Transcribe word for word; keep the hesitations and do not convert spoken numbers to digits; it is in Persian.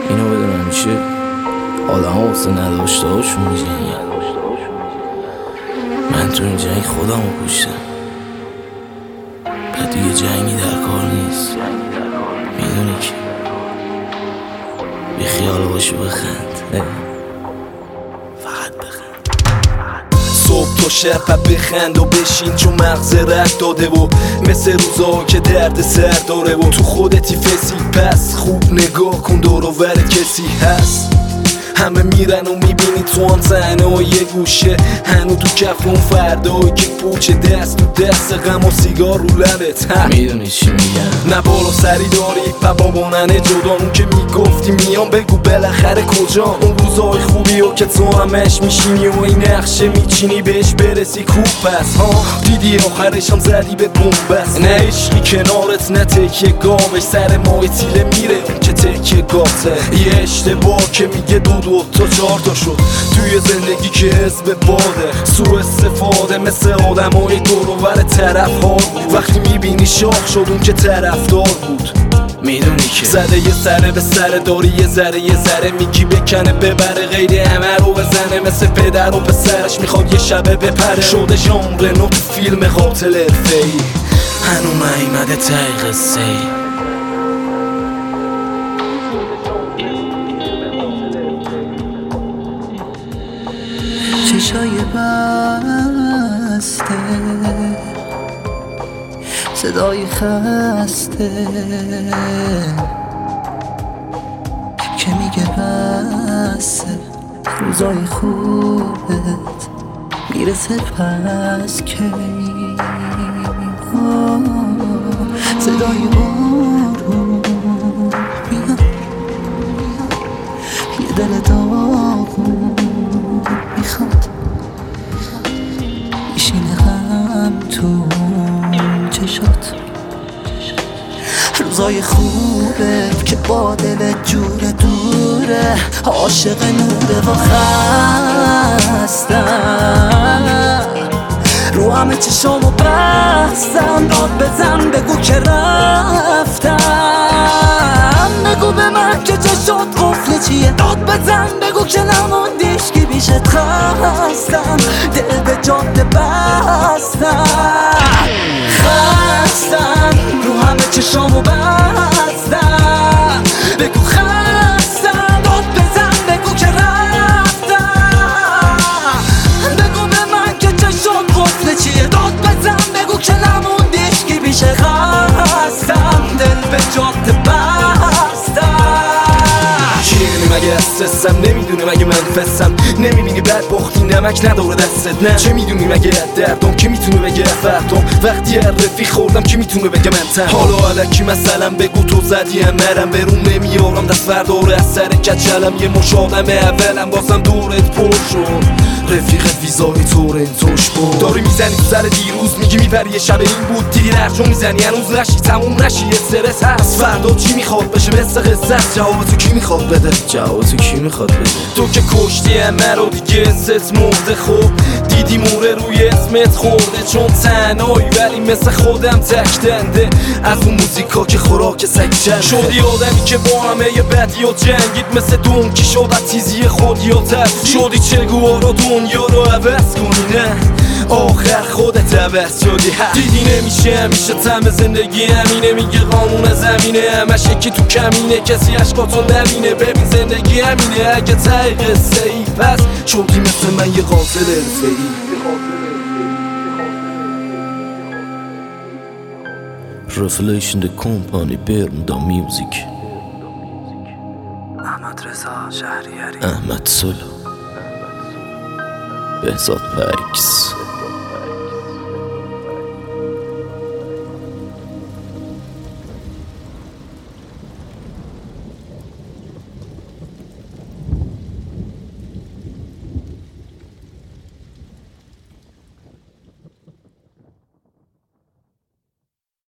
اینو بدون همیشه آدم ها واسه نداشته هاشون میجنگن. من تو این جنگ خودم رو کشتم، بعد دیگه جنگی در کار نیست. میدونی که بی خیال باشو بخند، فقط بخند. صبح تا شب بخند و بشین چون مغز رد داده و مثل روزا که درد سر داره و تو خودتی فسی. پس خوب نگاه کن دور و ور کسی هست. همه میرن و میبینی تو هم تنها یه گوشه هنو تو کف اون فردایی که پوچه دست تو دست غم و سیگار رو لبت. میدونی چی میگم؟ نه بالا سری داری و بابانن جدا. اون که میگفتی میام بگو بالاخره کجا. اون روزای خوبی و که تو همش میشینی و این نقشه میچینی بهش برسی خوب. پس ها دیدی آخرش هم زدی به بومبست. نه عشقی کنارت نه تکیه گاوش سر ماه تیله میره اون که تکیه گاته. یه اشتباه که میگه دو دو تا چهار تا شد توی زندگی که حزب باده. سوء استفاده مثل آدمای دور و ور طرف ها بود. وقتی میبینی شاخ شد اون که طرفدار بود. میدونی که زده یه سره به سر داری یه ذره یه ذره میگی بکنه ببره غیر همه رو بزنه. مثل پدر و پسرش میخواد یه شبه بپره. شده ژانر نو تو فیلم قاتل حرفه‌ای. هنو نیومده ته قصه ای. چشای بسته صدای خسته که میگه بسه روزای خوبت میرسه پس کی. صدای بارون میاد یه دل داغون میخواد میشینه غم تو چشات. روزای خوبه که با دلت جور دوره. عاشق نوره و خستم رو همه چشامو بستم. داد بزن بگو که رفتم. بگو به من که چشات قفل چیه. داد بزن بگو که نموندیش که بیشت خستم. دل به جاده بستم خستم رو همه چشامو بستم. بگو خستم داد بزن بگو که رفتم. بگو به من که چشات قفل چیه. داد بزن بگو که نموندیش که بیشه خستم. دل به جاده بستم. چیرنی مگه استرسم نمیدونی مگه من فسم. نمیبینی بد بختی نمک نداره دستت. نه چه میدونی مگه دردم که میتونه بگه فردم. وقتی هر رفیق خوردم که میتونه بگه من تن. حالا علکی مثلا بگو تو زدی هم مرم برون نمیارم دست فرداره از سر کچلم. یه مش آدم اولم بازم دورت پر شد. رفیقت ویزای تورنتوش بود. داری میزنی تو سر دیروز میگی میپری یه شب این بود. دیدی نرجو میزنی هنوز نشی تموم نشی. یه استرس هست فردا چی میخواد بشه مثل قصت. جواب تو کی میخواد بده؟ جواب تو کی میخواد بده؟ تو که کشتی همه رو دیگه ست مرده. خوب دیدی موره روی اسمت خورده. چون تنهایی ولی مثل خودم تکتنده. از اون موزیکا که خوراک سگ چنده. شدی آدمی که با همه یه بدی و جنگید. مثل دونکی شد از تیزی خودی و تفت. شدی چگوها رو دنیا رو عوض کنی. نه آخر خودت عوض شدی. دیدی نمیشه همیشه تم زندگی همینه. میگه قانون زمینه همش یکی تو کمینه. کسی عشقاتو نبینه. ببین زندگی همینه. اگه ته قصه ای پس شدی مثل من یه قاتل حرفه‌ای. Revelation the company Bermuda Music. احمد رضا شهریاری. احمد سلو بهزاد پکس.